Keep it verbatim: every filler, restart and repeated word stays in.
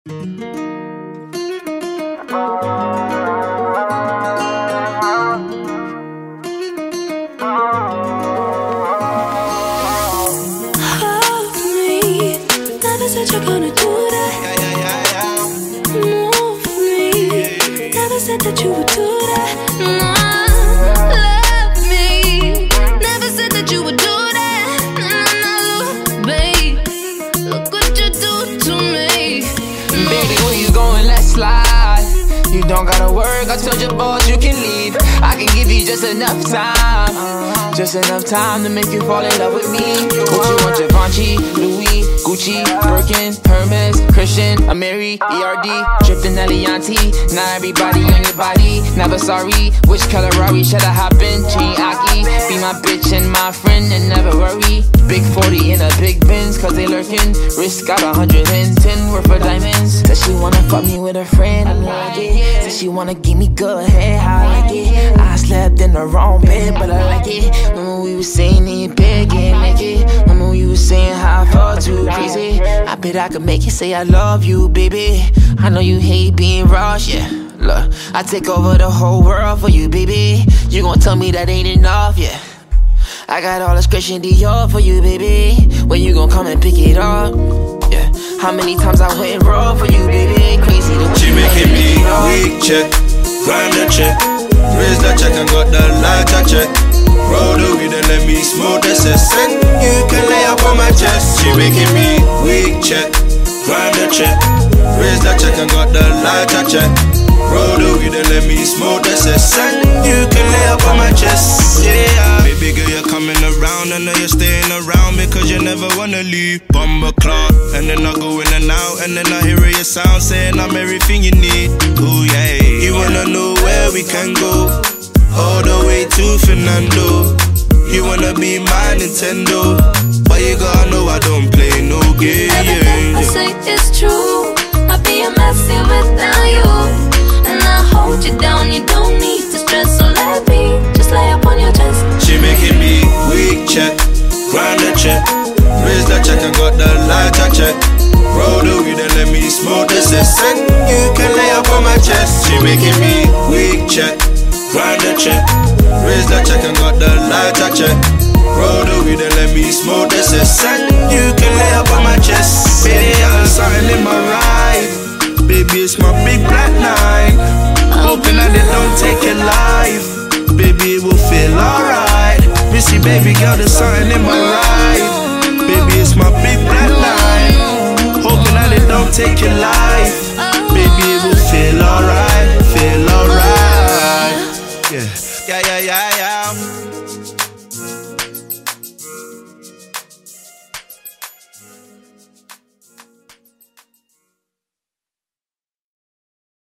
Never said you're gonna do that. Move me. Never said that you would do that. No, love me. Never said that you would do that. No, babe, look what you do to me. Baby, where you going? Let's slide. You don't gotta work, I told your boss you can leave. I can give you just enough time, just enough time to make you fall in love with me. What you want, Givenchy, Louis, Gucci, Birkin, Hermes, Christian, Amiri, E R D, Drippin' Elianti. Not everybody on your body, never sorry. Which color Rari should I hop in? Chain Aki, be my bitch and my friend and never worry. Big forty in a big Benz, cause they lurking. Wrist got one hundred ten worth of diamonds. Said she wanna fuck me with her friend, I like it. Said she wanna give me good head, how I like it. I slept in the wrong bed, but I like it. Remember we was saying in bed, getting naked. Remember we was saying how I felt too crazy. I bet I could make you say I love you, baby. I know you hate being rushed, yeah. Look, I take over the whole world for you, baby. You gon' tell me that ain't enough, yeah. I got all this Christian Dior for you, baby. When you gon' come and pick it up? Yeah. How many times I went wrong for you, baby? Crazy the way she making me weak check, grind the check, raise the check and got the lighter check. Roll the weed and let me smoke the cess. You can lay up on my chest. She making me weak check, grind the check, raise the check and got the lighter check. Roll the weed and let me smoke the cess. You can lay up on my chest, yeah. Baby girl, you're coming around. I know you're staying around because you never wanna leave. Bumper clock, and then I go in and out, and then I hear your sound saying I'm everything you need. Ooh yeah, you wanna know where we can go? All the way to Fernando. You wanna be my Nintendo, but you gotta know I don't play no games. Everything I say is true. I'd be a mess here without you. And I hold you down, you don't need to stress. So let me just lay up on your chest. She making me weak check, grind the check, raise the check and got the lighter check. Roll the weed and let me smoke the cess. You can lay up on my chest. She making me weak check, grind the check, raise the check and got the lighter check. Roll the weed and let me smoke the cess. You can lay up on my chest. Baby, I'm something in my ride. Baby, it's my big black night. Hoping that they don't take your life. Baby, it will feel alright. Missy, baby girl, there's something in my ride. Baby, it's my big black night. Hoping that they don't take your life.